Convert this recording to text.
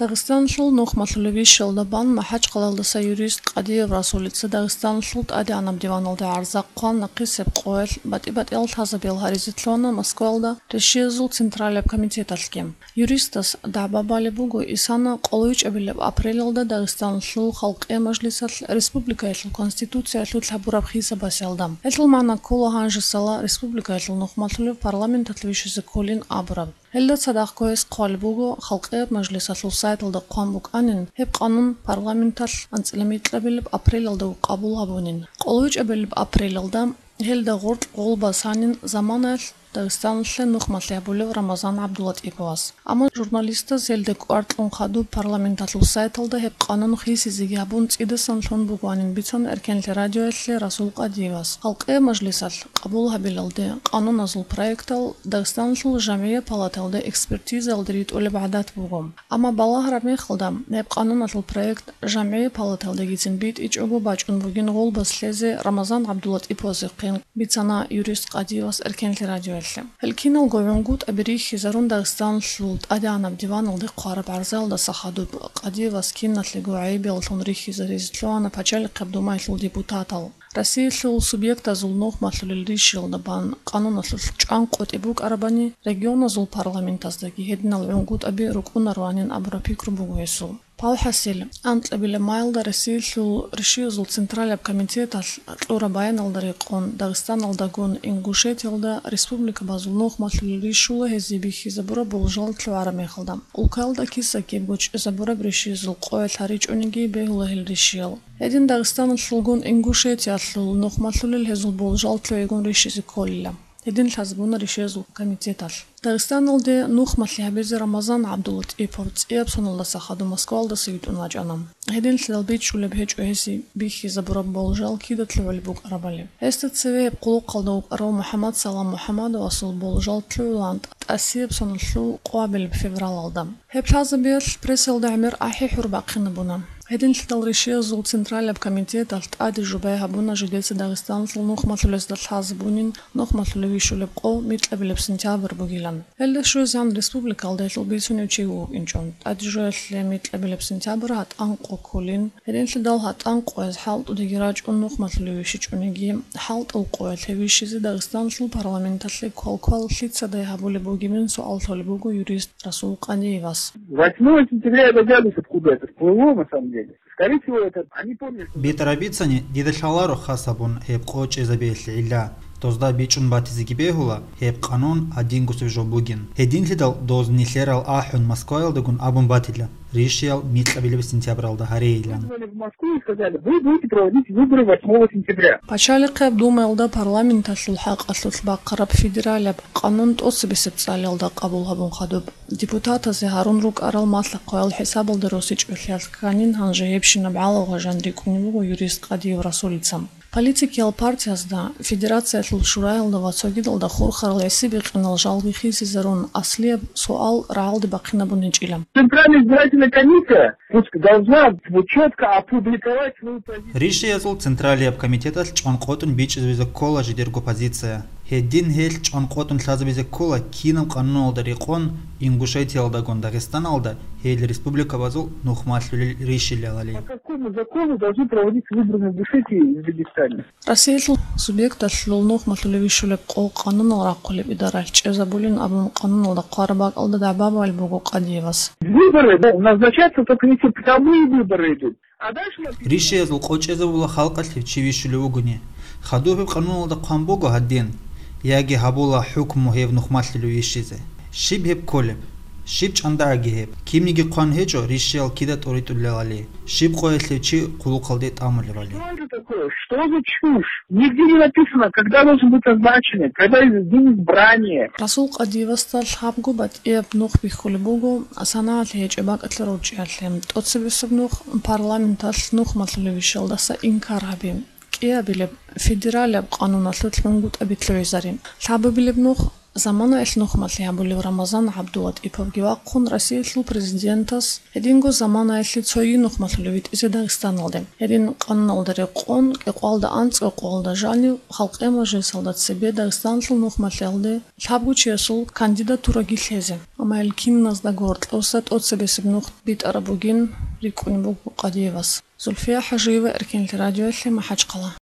Дагыстанлыл нухмаллуви шылдабан махач қалалдаса юрист Қадиев Расулица Дагыстанлыл ади анам диваналда арзақ қан нақисеп қойл бат ел тазабел харизитлона Москвалда решезул Централеб комитет алкем. Юристас дабабали бугу исана қолуич абилеб апрелилда Дагыстанлыл халқ мажлисал республика ел конституция ел табураб хиса басялдам. Ел мана кола ханжисала республика ел нухмаллуви парламент атлвишизе колин абураб. Элле садақ көз қалбугу халқы мәжлисатлу сайтылды қанбук анин хеп қанун парламентал анцелемитле билип апрелилда қабул абунин. Қолуич абилип апрелилда хелде ғорд қолба санин заманал Дагыстанлы нухматле абулев Рамазан Абдулатиповас. Ама журналиста зелдек артлун хаду парламентатлу сайтылды хеп қанун хисизиги абун цидасан лун бугуанин битсон эркенли радио элли Расул Қадиевас. Халқы мәжлисал қабул хабилалды қанун азул проектал Дагыстанлы жамия палаталды экспертиза алдырит оле бадат бугум. Ама бала харами хылдам хеп қанун азул проект жамия палаталды гитин бит ич обу бачун бугин гол баслезе Рамазан Абдулатиповас қин битсана юрист Қадиевас эркенли радио الكينال غوينغوت أبريخ يزارون داغستان شلولت أدانا بديوان الدي قارب عرزال دا سخادو قديوا سكينات لغو عيبي لطون ريخ يزاريزتلوانا بچال قبدو مايتلو ديبوتاتال Россия шел субъекта зулнох маслюли решил дабан кануна чан кот ибук арабани региона зул парламентаздаги хединал унгут аби рукунарванин абрапи крубугуесу. Пал хасил ант абиле майлда Россия шел решил зул централеб комитет алурабаян алдарикон Дагыстан алдагон Ингушетиялда республика базулнох маслюли решила хезибихи забура болжал тлуарами халдам. Улкалда киса кебуч забура решил зул коет харич униги бегулахил решил. Един Дагыстан шулгун Ингушетия tlul нухмаллулил хезул болжал тлуегун решизи колла. Един хазбуна решезул комитетал. Дагыстан алде нухмалли хабизи Рамазан Абдулатипов эпсонулла сахаду Москвалда сыйтун ваджанам. Един тлалбит шулеб хеч оеси бихи забураб болжал кида тлуалибук арабали. Эстет севе кулу қалдаук арау Мухаммад Салам Мухаммаду асул болжал тлуиланд таси эпсонуллу қуабил феврал алдам. Хеп хазабир пресселда амир ахи хурбақина бунам. Един тлал решезул централеб комитет алт ади жубай хабуна жидеси Дагыстан тлал нухмаллулес дал хазбунин нухмаллулеви шулеб қо митлабилеб сентябр бугилан. Элле шуэзян республика алдайтл битсуне учигу инчон. Ади жуэлле митлабилеб сентябр хат анқо колин. Един тлал хат анқо эз халт удигирач ун нухмаллулеви шич униги халт улқо элхевишизи Дагыстан тлал парламенталли кол шлица дай хабуле бугимин суал толибугу юрист Расул Қадиевас. 8 сентября это градус откуда это всплыло на самом деле. Скорее всего, это они помнят. Битарабицани дидашалару хасабун хеб коч эзабелли илля. Тозда бичун батизиги бехула хеб канун один гусвижо бугин. Един лидал доз нилерал ахун Москвайл дагун абун батиля. Решил митлабилев сентябралда харейлян. В Москву и сказали, вы будете проводить выборы 8 сентября. Пачали қаб думалда парламент аслул хақ аслул бақараб федераляб қанун тосыбесеп салялда қабул хабун хадуб. Депутата зе Харун рук арал маслақ қоял хесабалды росич өлхязканин ханжа епшина бәалуға жандрикунивугу юрист Қадиев Расулицам. Политикиял партиясда федерация тлул шурайлда вацогидалда хурхарал ясиби қинал жалги хиси зарун аслиеб суал раалды бақина бунечилам. Центральная избирательная комиссия должна четко опубликовать свою позицию. Решил централия комитета чонкотун бич из кола жидерго позиция. Хедин хел чонкотун тлазабизе кола кинам канун алдарикон Ингушетия алдагон Дагыстан алда хел республика базул нухмаллулил решили алали. По какому закону должны проводиться выборы в Ингушетии и Дагестане? Россия субъекта тлул нухмаллулеви шулеб қол канун алрақулеб идаралч эзабулин абун канун алда қарабак алда дабаба альбугу Қадиевас. Выборы назначаются только если прямые выборы идут. А дальше решил коч эзабула халқа чивишулевугуни. Хадуфи канун алда қанбугу хаддин. Яги хабула хукму хев нухмаллулу ишизе. Шиб хеб колеб. Шиб чандаги хеб. Кимниги қан хеджо решил кидат оритуллали. Шиб коеслевчи кулукалдет амулирали. Что это такое? Что за чушь? Нигде не написано, когда должен быть назначен, когда день избрания. Расул Қадиевас тал хабгу бат еб нух бихулебугу асана хедж эбак атларочи атлем. Тотсебесеб нух парламентал нух матлулеви шалдаса инкар хабим. Кия билеб федераляб кануна тлутлунгут абитлуизарим. Лабы билеб нух Замана эльнухмалли абули Рамазан Абдуат ипавгиваққун Россия лу президентас эдинго замана элли цои нухмаллувит изе Дагестаналде эдин қанналдари қон эқуалда анц эқуалда жани халқема жесалдат себе Дагестан лу нухмаллалде лабгучесул кандидатура гилезе ама элькиннас да горд осат отсебесиб нухт бит арабугин рикунбуг Qadiyevas Zulfiya Hajiyeva Erkenli Radyo Elli Mahachqala